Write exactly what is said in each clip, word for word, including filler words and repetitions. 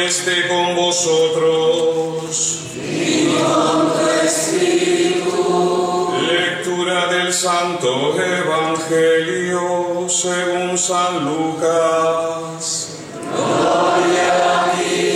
esté con vosotros. Y con tu espíritu. Lectura del Santo Evangelio según San Lucas. Gloria a ti,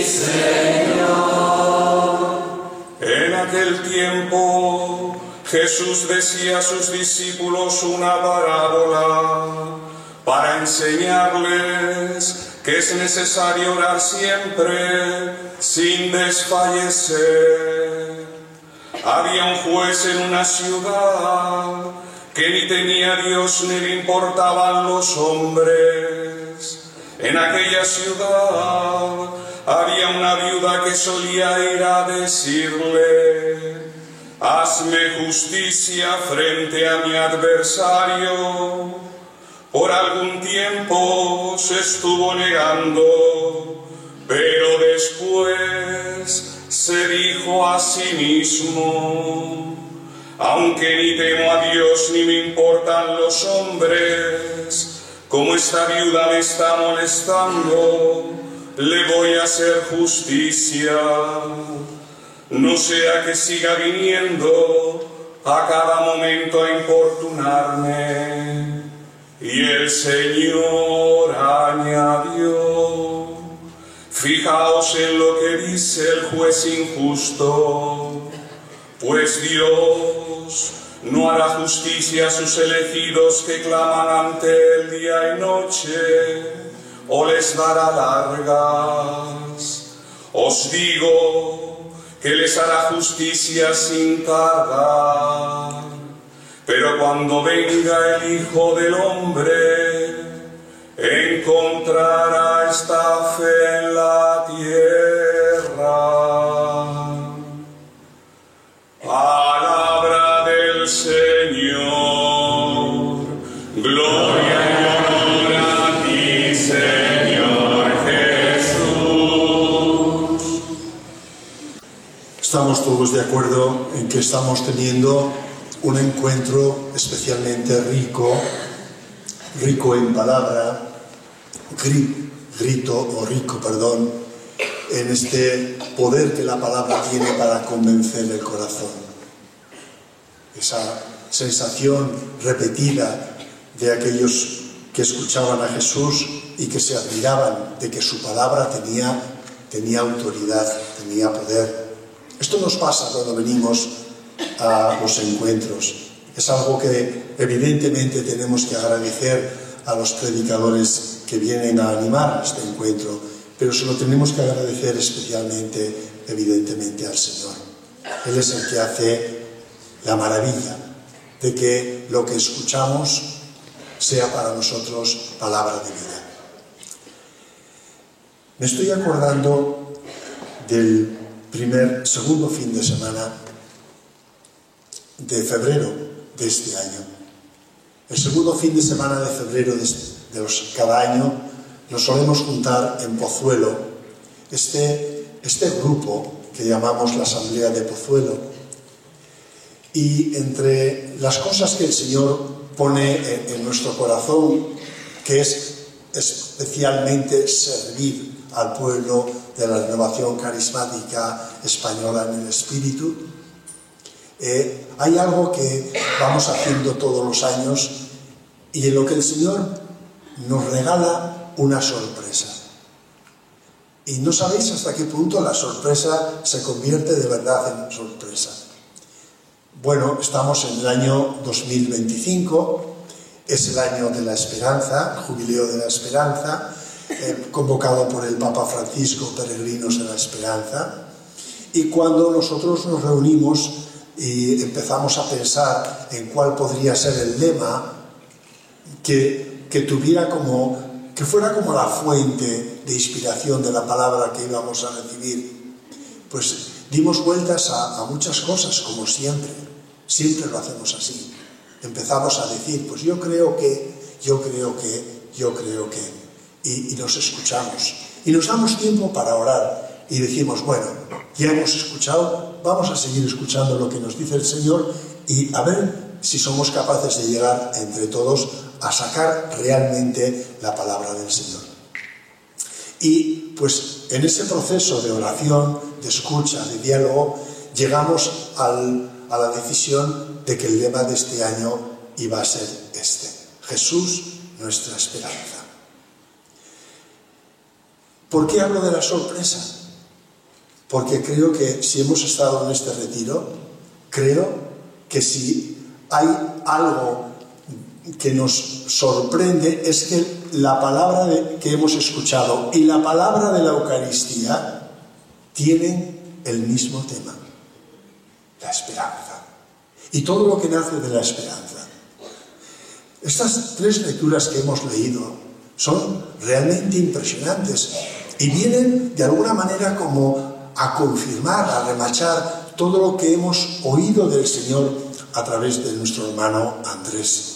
Señor. En aquel tiempo Jesús decía a sus discípulos una parábola para enseñarles que es necesario orar siempre sin desfallecer. Había un juez en una ciudad que ni temía a Dios ni le importaban los hombres. En aquella ciudad había una viuda que solía ir a decirle: hazme justicia frente a mi adversario. Por algún tiempo se estuvo negando, pero después se dijo a sí mismo: aunque ni temo a Dios ni me importan los hombres, como esta viuda me está molestando, le voy a hacer justicia. No sea que siga viniendo a cada momento a importunarme. Y el Señor añadió: fijaos en lo que dice el juez injusto, pues Dios no hará justicia a sus elegidos que claman ante él día y noche, o les dará largas. Os digo que les hará justicia sin tardar. Pero cuando venga el Hijo del Hombre, encontrará esta fe en la tierra. Palabra del Señor. Gloria y honor a ti, Señor Jesús. Estamos todos de acuerdo en que estamos teniendo un encuentro especialmente rico, rico en palabra, grito o rico, perdón, en este poder que la palabra tiene para convencer el corazón. Esa sensación repetida de aquellos que escuchaban a Jesús y que se admiraban de que su palabra tenía, tenía autoridad, tenía poder. Esto nos pasa cuando venimos a los encuentros. Es algo que evidentemente tenemos que agradecer a los predicadores que vienen a animar este encuentro, pero se lo tenemos que agradecer especialmente, evidentemente, al Señor. Él es el que hace la maravilla de que lo que escuchamos sea para nosotros palabra de vida. Me estoy acordando del primer, segundo fin de semana de febrero de este año. El segundo fin de semana de febrero de, de los, cada año nos solemos juntar en Pozuelo, este, este grupo que llamamos la Asamblea de Pozuelo. Y entre las cosas que el Señor pone en, en nuestro corazón, que es especialmente servir al pueblo de la Renovación Carismática Española en el Espíritu, Eh, hay algo que vamos haciendo todos los años y en lo que el Señor nos regala una sorpresa. Y no sabéis hasta qué punto la sorpresa se convierte de verdad en sorpresa. Bueno, estamos en el año dos mil veinticinco, es el año de la esperanza, el jubileo de la esperanza, eh, convocado por el Papa Francisco, Peregrinos de la Esperanza. Y cuando nosotros nos reunimos y empezamos a pensar en cuál podría ser el lema que, que tuviera como, que fuera como la fuente de inspiración de la palabra que íbamos a recibir, pues dimos vueltas a, a muchas cosas, como siempre, siempre lo hacemos así. Empezamos a decir, pues yo creo que, yo creo que, yo creo que, y, y nos escuchamos. Y nos damos tiempo para orar y decimos, bueno, ya hemos escuchado, vamos a seguir escuchando lo que nos dice el Señor y a ver si somos capaces de llegar entre todos a sacar realmente la palabra del Señor. Y pues en ese proceso de oración, de escucha, de diálogo, llegamos al, a la decisión de que el lema de este año iba a ser este: Jesús, nuestra esperanza. ¿Por qué hablo de la sorpresa? Porque creo que si hemos estado en este retiro, creo que si hay algo que nos sorprende es que la palabra de, que hemos escuchado y la palabra de la Eucaristía tienen el mismo tema: la esperanza. Y todo lo que nace de la esperanza. Estas tres lecturas que hemos leído son realmente impresionantes y vienen de alguna manera como a confirmar, a remachar todo lo que hemos oído del Señor a través de nuestro hermano Andrés.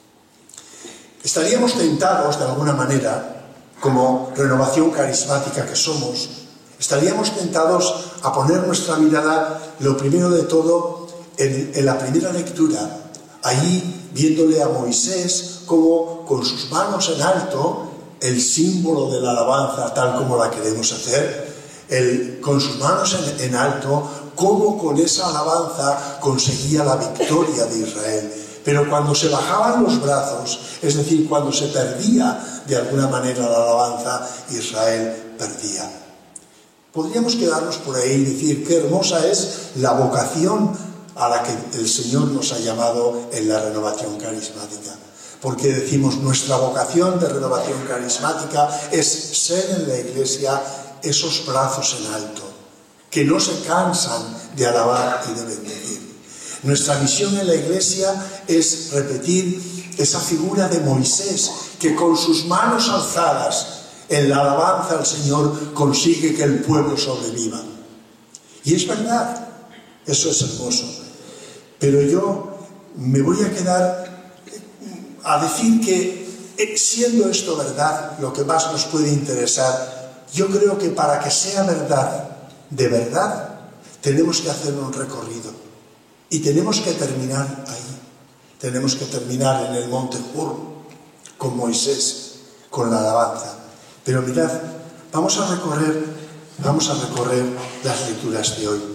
Estaríamos tentados de alguna manera, como renovación carismática que somos, estaríamos tentados a poner nuestra mirada, lo primero de todo, en, en la primera lectura, allí viéndole a Moisés como con sus manos en alto, el símbolo de la alabanza tal como la queremos hacer, el, con sus manos en, en alto, cómo con esa alabanza conseguía la victoria de Israel. Pero cuando se bajaban los brazos, es decir, cuando se perdía de alguna manera la alabanza, Israel perdía. Podríamos quedarnos por ahí y decir qué hermosa es la vocación a la que el Señor nos ha llamado en la renovación carismática. Porque decimos, nuestra vocación de renovación carismática es ser en la Iglesia esos brazos en alto, que no se cansan de alabar y de bendecir. Nuestra misión en la Iglesia es repetir esa figura de Moisés, que con sus manos alzadas en la alabanza al Señor consigue que el pueblo sobreviva. Y es verdad, eso es hermoso. Pero yo me voy a quedar a decir que, siendo esto verdad, lo que más nos puede interesar, yo creo que para que sea verdad, de verdad, tenemos que hacer un recorrido. Y tenemos que terminar ahí. Tenemos que terminar en el monte Hor, con Moisés, con la alabanza. Pero mirad, vamos a recorrer, vamos a recorrer las lecturas de hoy.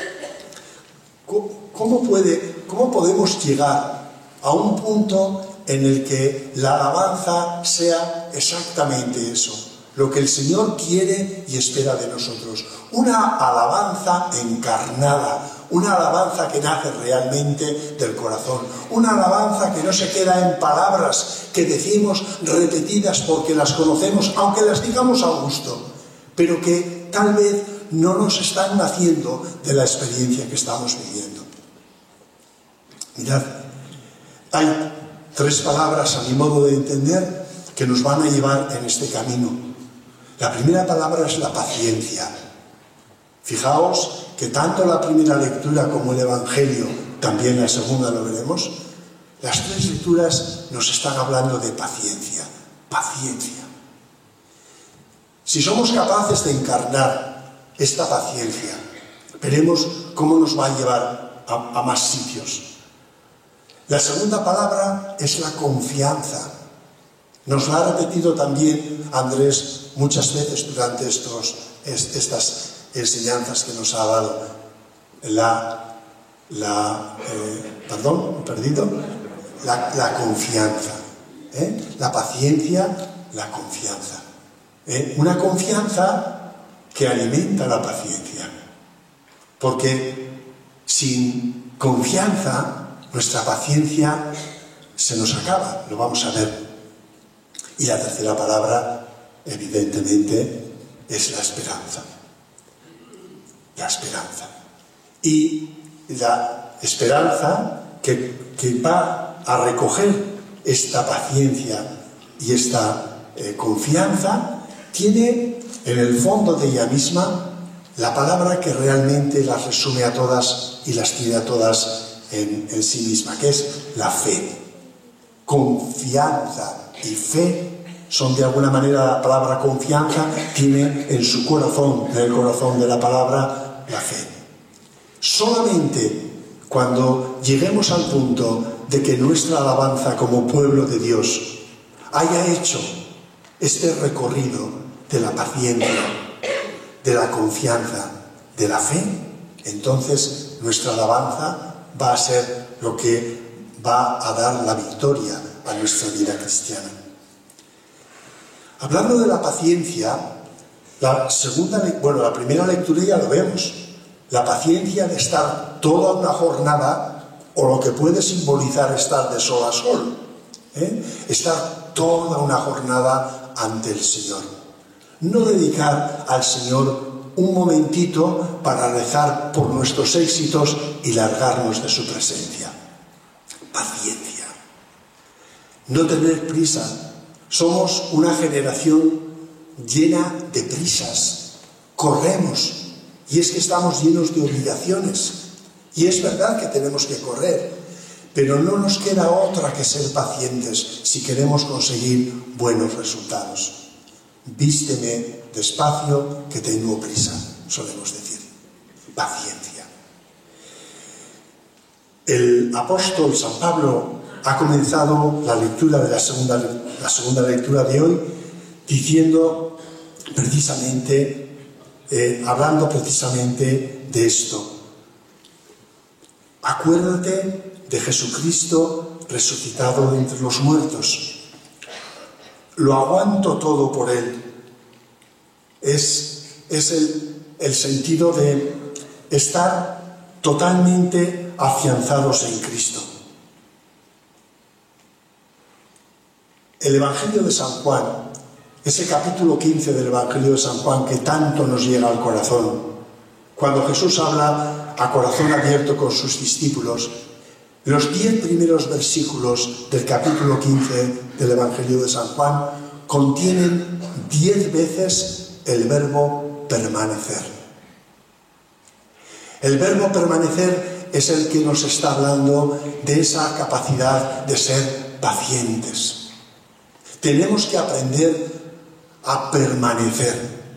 ¿Cómo puede, cómo podemos llegar a un punto en el que la alabanza sea exactamente eso, lo que el Señor quiere y espera de nosotros? Una alabanza encarnada, una alabanza que nace realmente del corazón, una alabanza que no se queda en palabras que decimos repetidas porque las conocemos, aunque las digamos a gusto, pero que tal vez no nos están naciendo de la experiencia que estamos viviendo. Mirad, hay tres palabras a mi modo de entender que nos van a llevar en este camino. La primera palabra es la paciencia. Fijaos que tanto la primera lectura como el Evangelio, también la segunda lo veremos, las tres lecturas nos están hablando de paciencia, paciencia. Si somos capaces de encarnar esta paciencia, veremos cómo nos va a llevar a, a más sitios. La segunda palabra es la confianza. Nos la ha repetido también Andrés muchas veces durante estos, estas enseñanzas que nos ha dado. La, la eh, perdón, he perdido, la, la confianza, ¿eh? La paciencia, la confianza, ¿eh? Una confianza que alimenta la paciencia, porque sin confianza nuestra paciencia se nos acaba, lo vamos a ver. Y la tercera palabra, evidentemente, es la esperanza. La esperanza. Y la esperanza que, que va a recoger esta paciencia y esta eh, confianza, tiene en el fondo de ella misma la palabra que realmente las resume a todas y las tiene a todas en, en sí misma, que es la fe. Confianza y fe son de alguna manera, la palabra confianza tiene en su corazón, en el corazón de la palabra, la fe. Solamente cuando lleguemos al punto de que nuestra alabanza como pueblo de Dios haya hecho este recorrido de la paciencia, de la confianza, de la fe, entonces nuestra alabanza va a ser lo que va a dar la victoria a nuestra vida cristiana. Hablando de la paciencia, la segunda, bueno, la primera lectura ya lo vemos, la paciencia de estar toda una jornada, o lo que puede simbolizar estar de sol a sol, ¿eh? Estar toda una jornada ante el Señor. No dedicar al Señor un momentito para rezar por nuestros éxitos y largarnos de su presencia. Paciencia. No tener prisa. Somos una generación llena de prisas. Corremos. Y es que estamos llenos de obligaciones. Y es verdad que tenemos que correr. Pero no nos queda otra que ser pacientes si queremos conseguir buenos resultados. Vísteme despacio, que tengo prisa, solemos decir. Paciencia. El apóstol San Pablo ha comenzado la lectura de la segunda, la segunda lectura de hoy diciendo precisamente, eh, hablando precisamente de esto. Acuérdate de Jesucristo resucitado de entre los muertos. Lo aguanto todo por Él. Es, es el, el sentido de estar totalmente afianzados en Cristo. El Evangelio de San Juan, ese capítulo quince del Evangelio de San Juan que tanto nos llega al corazón, cuando Jesús habla a corazón abierto con sus discípulos, los diez primeros versículos del capítulo quince del Evangelio de San Juan contienen diez veces el verbo permanecer. El verbo permanecer es el que nos está hablando de esa capacidad de ser pacientes. Tenemos que aprender a permanecer.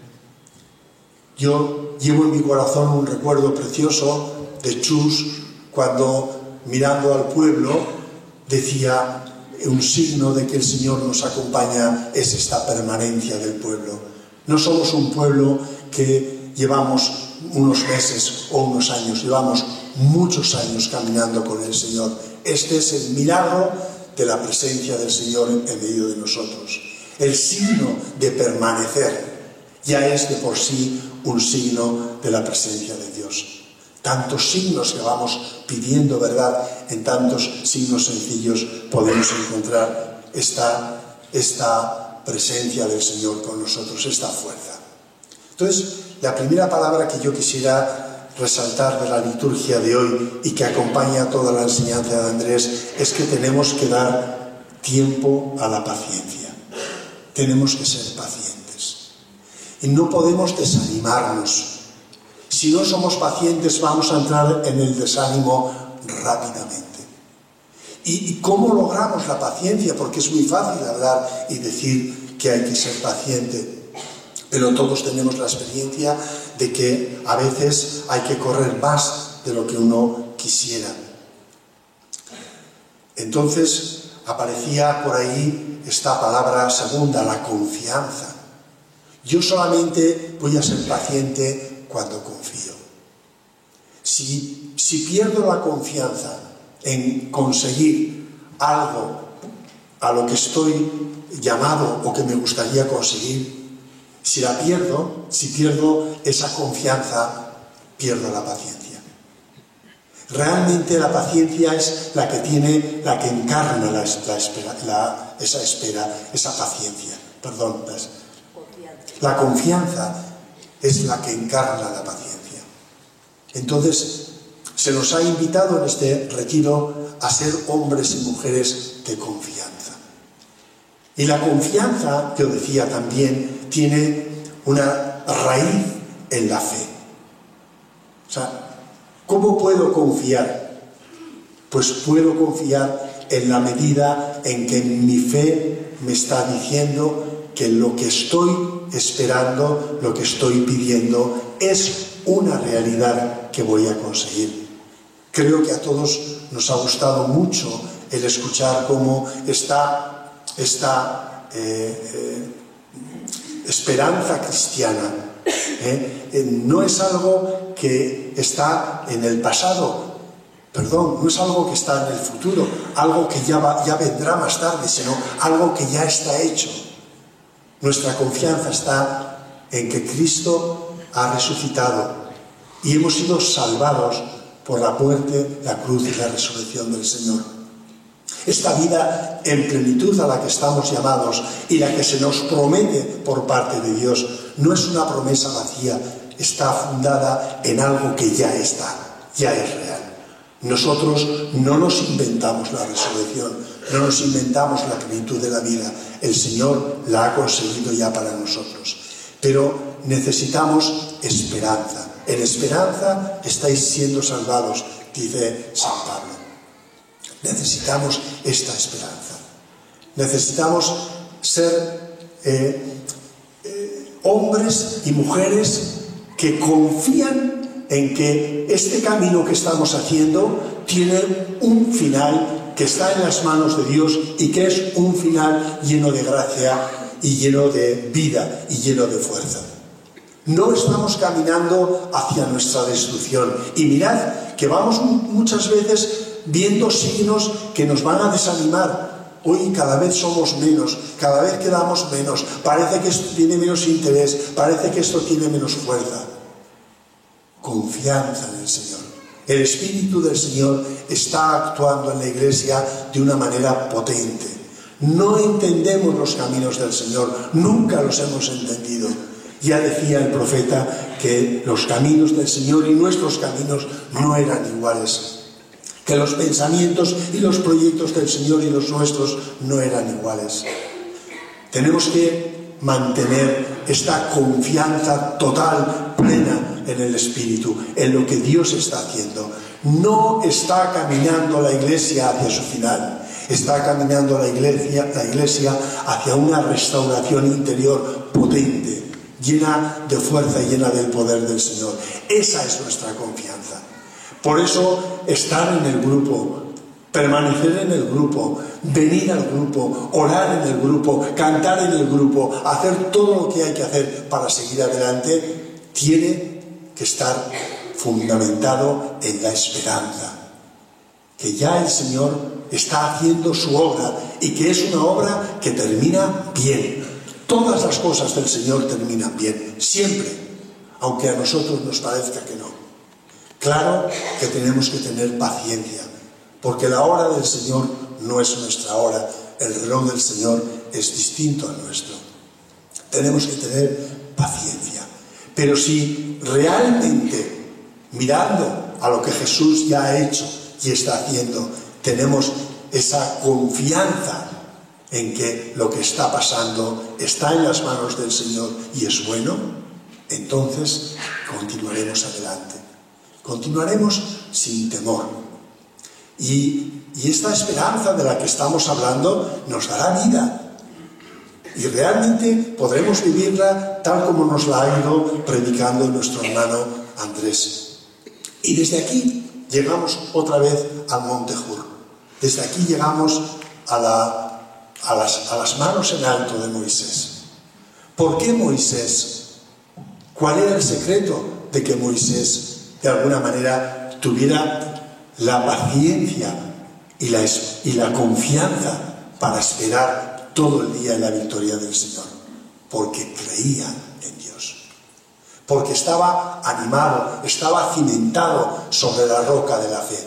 Yo llevo en mi corazón un recuerdo precioso de Chus cuando, mirando al pueblo, decía: un signo de que el Señor nos acompaña es esta permanencia del pueblo. No somos un pueblo que llevamos unos meses o unos años, llevamos muchos años caminando con el Señor. Este es el milagro de la presencia del Señor en medio de nosotros. El signo de permanecer ya es de por sí un signo de la presencia de Dios. Tantos signos que vamos pidiendo, ¿verdad? En tantos signos sencillos podemos encontrar esta, esta presencia del Señor con nosotros, esta fuerza. Entonces, la primera palabra que yo quisiera resaltar de la liturgia de hoy y que acompaña toda la enseñanza de Andrés es que tenemos que dar tiempo a la paciencia. Tenemos que ser pacientes. Y no podemos desanimarnos. Si no somos pacientes, vamos a entrar en el desánimo rápidamente. ¿Y cómo logramos la paciencia? Porque es muy fácil hablar y decir que hay que ser paciente, pero todos tenemos la experiencia de que a veces hay que correr más de lo que uno quisiera. Entonces aparecía por ahí esta palabra segunda, la confianza. Yo solamente voy a ser paciente cuando confío. Si, si pierdo la confianza en conseguir algo a lo que estoy llamado o que me gustaría conseguir, si la pierdo, si pierdo esa confianza, pierdo la paciencia. Realmente la paciencia es la que tiene, la que encarna la, la espera, la, esa espera, esa paciencia. Perdón, la confianza es la que encarna la paciencia. Entonces, se nos ha invitado en este retiro a ser hombres y mujeres de confianza. Y la confianza, yo decía también, tiene una raíz en la fe. O sea, ¿cómo puedo confiar? Pues puedo confiar en la medida en que mi fe me está diciendo que lo que estoy esperando, lo que estoy pidiendo, es una realidad que voy a conseguir. Creo que a todos nos ha gustado mucho el escuchar cómo esta, esta eh, eh, esperanza cristiana ¿eh? Eh, no es algo que está en el pasado, perdón, no es algo que está en el futuro, algo que ya, va, ya vendrá más tarde, sino algo que ya está hecho. Nuestra confianza está en que Cristo ha resucitado y hemos sido salvados por la muerte, la cruz y la resurrección del Señor. Esta vida en plenitud a la que estamos llamados y la que se nos promete por parte de Dios no es una promesa vacía, está fundada en algo que ya está, ya es real. Nosotros no nos inventamos la resurrección, no nos inventamos la plenitud de la vida, el Señor la ha conseguido ya para nosotros. Pero necesitamos esperanza. En esperanza estáis siendo salvados, dice San Pablo. Necesitamos esta esperanza. Necesitamos ser eh, eh, hombres y mujeres que confían en que este camino que estamos haciendo tiene un final que está en las manos de Dios y que es un final lleno de gracia y lleno de vida y lleno de fuerza. No estamos caminando hacia nuestra destrucción. Y mirad que vamos muchas veces viendo signos que nos van a desanimar. Hoy cada vez somos menos, cada vez quedamos menos, parece que esto tiene menos interés, parece que esto tiene menos fuerza. Confianza en el Señor. El Espíritu del Señor está actuando en la Iglesia de una manera potente. No entendemos los caminos del Señor, nunca los hemos entendido. Ya decía el profeta que los caminos del Señor y nuestros caminos no eran iguales, que los pensamientos y los proyectos del Señor y los nuestros no eran iguales. Tenemos que mantener esta confianza total, plena en el Espíritu, en lo que Dios está haciendo. No está caminando la Iglesia hacia su final, está caminando la Iglesia, la Iglesia hacia una restauración interior potente, llena de fuerza y llena del poder del Señor. Esa es nuestra confianza. Por eso, estar en el grupo, permanecer en el grupo, venir al grupo, orar en el grupo, cantar en el grupo, hacer todo lo que hay que hacer para seguir adelante, tiene que estar fundamentado en la esperanza. Que ya el Señor está haciendo su obra y que es una obra que termina bien. Todas las cosas del Señor terminan bien, siempre, aunque a nosotros nos parezca que no. Claro que tenemos que tener paciencia, porque la hora del Señor no es nuestra hora, el reloj del Señor es distinto al nuestro. Tenemos que tener paciencia, pero si realmente, mirando a lo que Jesús ya ha hecho y está haciendo, tenemos esa confianza en que lo que está pasando está en las manos del Señor y es bueno, entonces continuaremos adelante. Continuaremos sin temor. Y, y esta esperanza de la que estamos hablando nos dará vida. Y realmente podremos vivirla tal como nos la ha ido predicando nuestro hermano Andrés. Y desde aquí llegamos otra vez al Monte Hur. Desde aquí llegamos a la A las, a las manos en alto de Moisés. ¿Por qué Moisés? ¿Cuál era el secreto de que Moisés de alguna manera tuviera la paciencia y la, y la confianza para esperar todo el día en la victoria del Señor? Porque creía en Dios, porque estaba animado, estaba cimentado sobre la roca de la fe.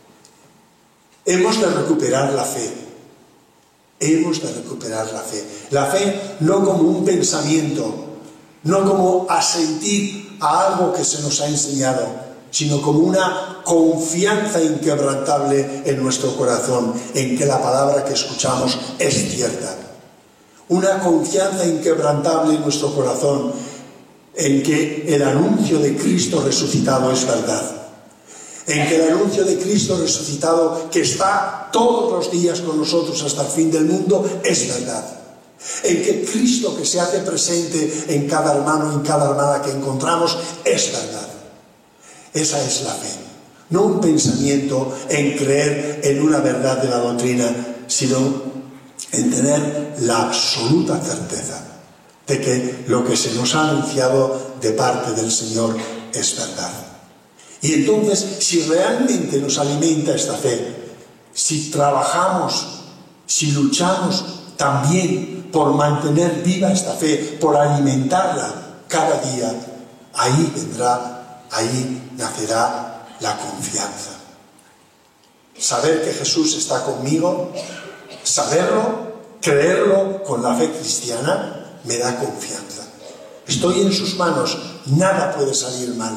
Hemos de recuperar la fe. Hemos de recuperar la fe. La fe no como un pensamiento, no como asentir a algo que se nos ha enseñado, sino como una confianza inquebrantable en nuestro corazón, en que la palabra que escuchamos es cierta. Una confianza inquebrantable en nuestro corazón, en que el anuncio de Cristo resucitado es verdad. En que el anuncio de Cristo resucitado, que está todos los días con nosotros hasta el fin del mundo, es verdad. En que Cristo que se hace presente en cada hermano, en cada hermana que encontramos, es verdad. Esa es la fe. No un pensamiento en creer en una verdad de la doctrina, sino en tener la absoluta certeza de que lo que se nos ha anunciado de parte del Señor es verdad. Y entonces, si realmente nos alimenta esta fe, si trabajamos, si luchamos también por mantener viva esta fe, por alimentarla cada día, ahí vendrá, ahí nacerá la confianza. Saber que Jesús está conmigo, saberlo, creerlo con la fe cristiana, me da confianza. Estoy en sus manos, nada puede salir mal.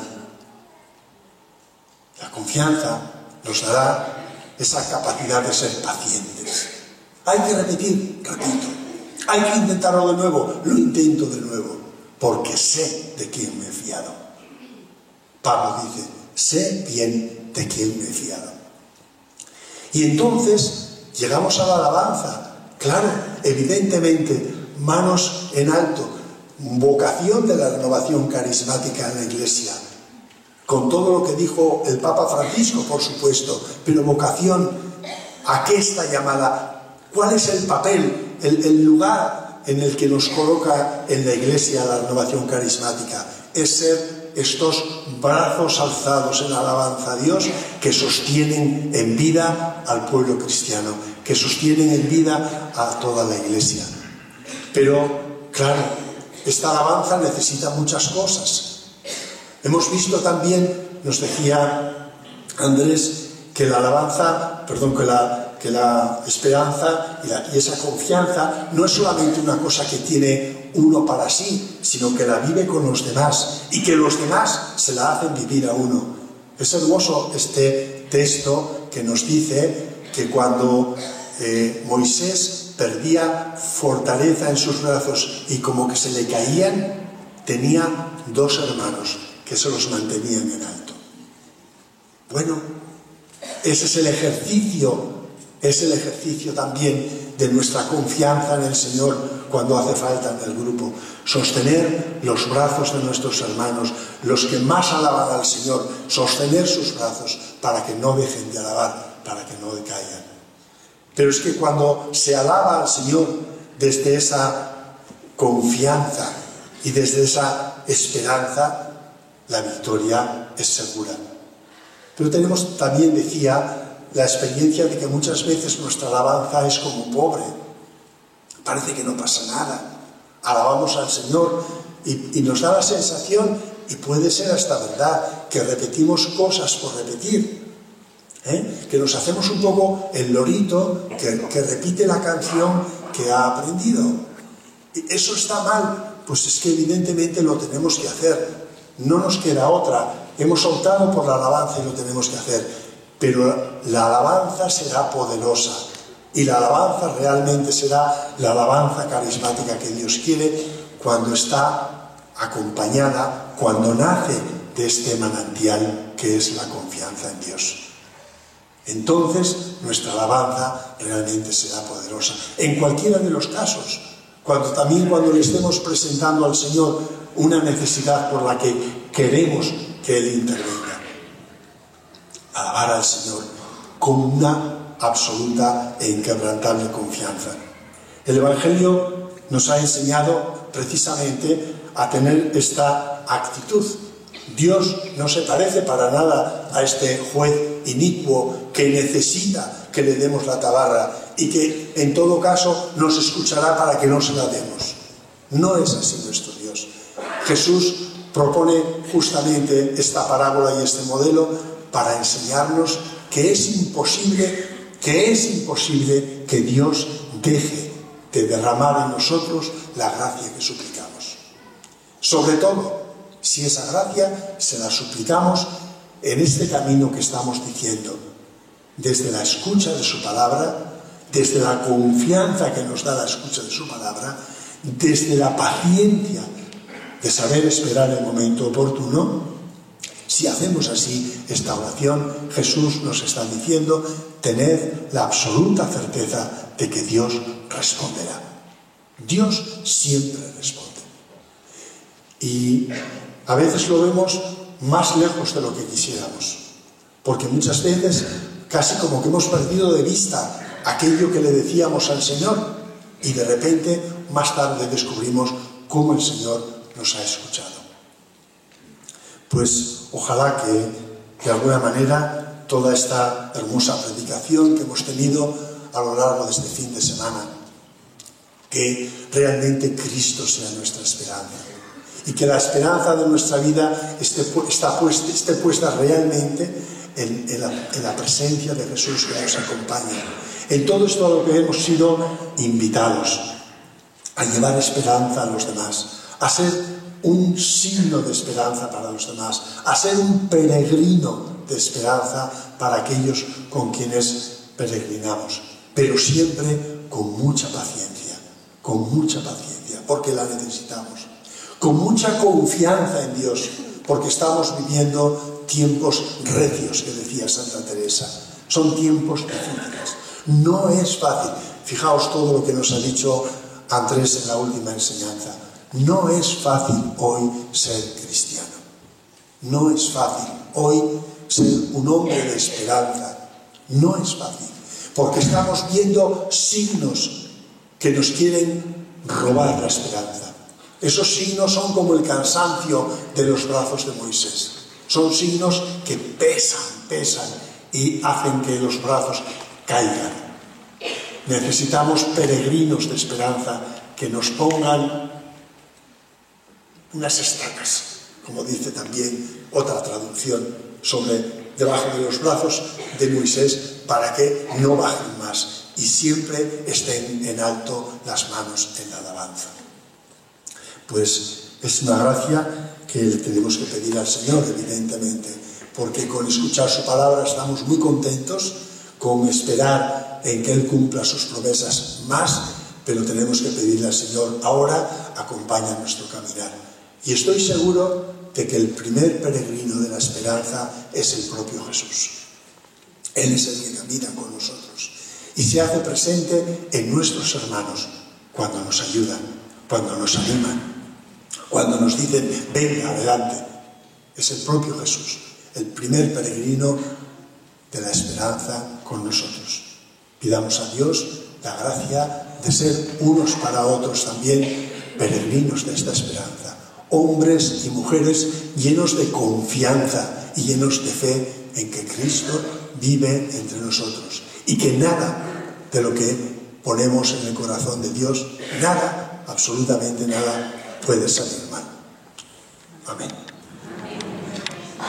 La confianza nos dará esa capacidad de ser pacientes. Hay que repetir, repito. Hay que intentarlo de nuevo, lo intento de nuevo, porque sé de quién me he fiado. Pablo dice, sé bien de quién me he fiado. Y entonces llegamos a la alabanza. Claro, evidentemente, manos en alto, vocación de la renovación carismática en la Iglesia, con todo lo que dijo el Papa Francisco, por supuesto, pero vocación, ¿a qué está llamada? ¿Cuál es el papel, el, el lugar en el que nos coloca en la Iglesia la renovación carismática? Es ser estos brazos alzados en alabanza a Dios que sostienen en vida al pueblo cristiano, que sostienen en vida a toda la Iglesia. Pero, claro, esta alabanza necesita muchas cosas. Hemos visto también, nos decía Andrés, que la alabanza, perdón, que la, que la esperanza y, la, y esa confianza no es solamente una cosa que tiene uno para sí, sino que la vive con los demás y que los demás se la hacen vivir a uno. Es hermoso este texto que nos dice que cuando eh, Moisés perdía fortaleza en sus brazos y como que se le caían, tenía dos hermanos que se los mantenían en alto. Bueno, ese es el ejercicio, es el ejercicio también de nuestra confianza en el Señor cuando hace falta en el grupo. Sostener los brazos de nuestros hermanos, los que más alaban al Señor, sostener sus brazos para que no dejen de alabar, para que no decaigan. Pero es que cuando se alaba al Señor desde esa confianza y desde esa esperanza, la victoria es segura. Pero tenemos también, decía, la experiencia de que muchas veces nuestra alabanza es como pobre. Parece que no pasa nada. Alabamos al Señor y, y nos da la sensación, y puede ser hasta verdad, que repetimos cosas por repetir. ¿Eh? Que nos hacemos un poco el lorito que, que repite la canción que ha aprendido. ¿Y eso está mal? Pues es que evidentemente lo tenemos que hacer. No nos queda otra. Hemos optado por la alabanza y lo tenemos que hacer. Pero la alabanza será poderosa. Y la alabanza realmente será la alabanza carismática que Dios quiere cuando está acompañada, cuando nace de este manantial que es la confianza en Dios. Entonces nuestra alabanza realmente será poderosa. En cualquiera de los casos, cuando también cuando le estemos presentando al Señor una necesidad por la que queremos que Él intervenga. Alabar al Señor con una absoluta e inquebrantable confianza. El Evangelio nos ha enseñado precisamente a tener esta actitud. Dios no se parece para nada a este juez inicuo que necesita que le demos la tabarra y que en todo caso nos escuchará para que no se la demos. No es así nuestro Dios. Jesús propone justamente esta parábola y este modelo para enseñarnos que es imposible, que es imposible que Dios deje de derramar en nosotros la gracia que suplicamos. Sobre todo, si esa gracia se la suplicamos en este camino que estamos diciendo, desde la escucha de su palabra, desde la confianza que nos da la escucha de su palabra, desde la paciencia de saber esperar el momento oportuno. Si hacemos así esta oración, Jesús nos está diciendo, tened la absoluta certeza de que Dios responderá. Dios siempre responde. Y a veces lo vemos más lejos de lo que quisiéramos, porque muchas veces casi como que hemos perdido de vista aquello que le decíamos al Señor y de repente más tarde descubrimos cómo el Señor nos ha escuchado. Pues ojalá que de alguna manera toda esta hermosa predicación que hemos tenido a lo largo de este fin de semana, que realmente Cristo sea nuestra esperanza y que la esperanza de nuestra vida esté, está puesta, esté puesta realmente en, en, la, en la presencia de Jesús que nos acompaña. En todo esto a lo que hemos sido invitados, a llevar esperanza a los demás, a ser un signo de esperanza para los demás, a ser un peregrino de esperanza para aquellos con quienes peregrinamos, pero siempre con mucha paciencia, con mucha paciencia, porque la necesitamos, con mucha confianza en Dios, porque estamos viviendo tiempos recios, que decía Santa Teresa. Son tiempos difíciles. No es fácil. Fijaos todo lo que nos ha dicho Andrés en la última enseñanza. No es fácil hoy ser cristiano. No es fácil hoy ser un hombre de esperanza. No es fácil. Porque estamos viendo signos que nos quieren robar la esperanza. Esos signos son como el cansancio de los brazos de Moisés. Son signos que pesan, pesan y hacen que los brazos caigan. Necesitamos peregrinos de esperanza que nos pongan unas estacas, como dice también otra traducción, sobre debajo de los brazos de Moisés, para que no bajen más y siempre estén en alto las manos en la alabanza. Pues es una gracia que le tenemos que pedir al Señor, evidentemente, porque con escuchar su palabra estamos muy contentos, con esperar en que Él cumpla sus promesas más, pero tenemos que pedirle al Señor, ahora acompaña nuestro caminar. Y estoy seguro de que el primer peregrino de la esperanza es el propio Jesús. Él es el que camina con nosotros y se hace presente en nuestros hermanos cuando nos ayudan, cuando nos animan, cuando nos dicen, venga, adelante. Es el propio Jesús, el primer peregrino de la esperanza con nosotros. Pidamos a Dios la gracia de ser unos para otros también peregrinos de esta esperanza. Hombres y mujeres llenos de confianza y llenos de fe en que Cristo vive entre nosotros. Y que nada de lo que ponemos en el corazón de Dios, nada, absolutamente nada, puede salir mal. Amén.